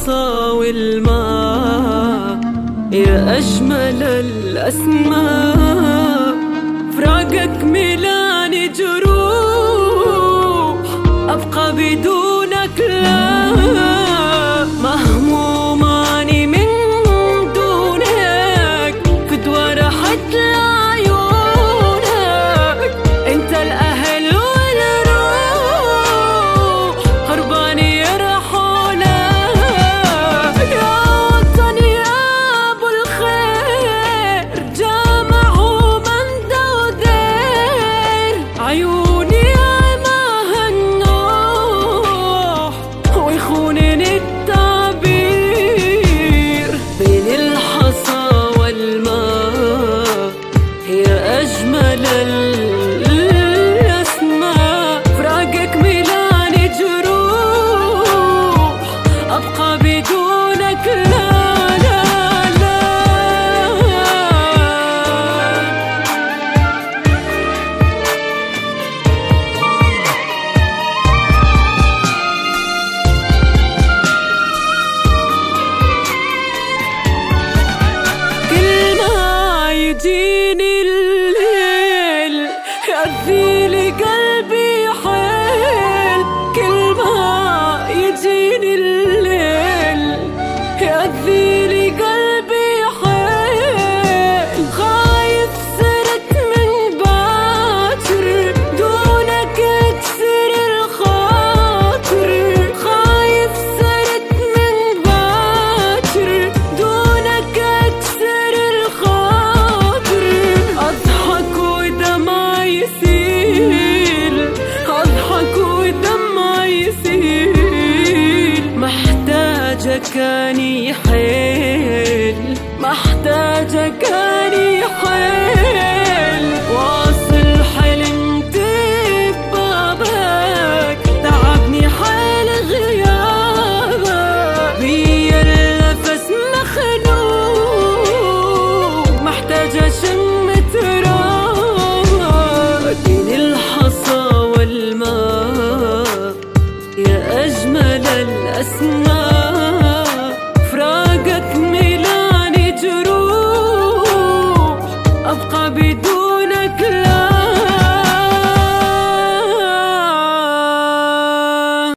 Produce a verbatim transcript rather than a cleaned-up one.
الحصى والماء يا أجمل الأسماء، فراقك ملاني جروح، أبقى بدونك لا، مهموماني من دونك، فدوى راحت لعيونك، انت الأهل والروح، قرباني يرحولك، يا وطن يا أبو الخير، جامعه من دودير، عيوني عماها النوح، ويخونني التعبير، بين الحصى والماء يا أجمل الأسماء، فراقك ملاني جروح، أبقى بدونك لا لا لا. كل ما يجيني الليل يأذيلي قلبي حيل، كل ما يجيني الليل يأذيلي قلبي حيل، خايف صرت من باكر دونك اكسر الخاطر، خايف صرت من باكر دونك اكسر الخاطر، أضحك ودمع يسيل، أضحك ودمع يسيل، محتاجك أني حيل، محتاجك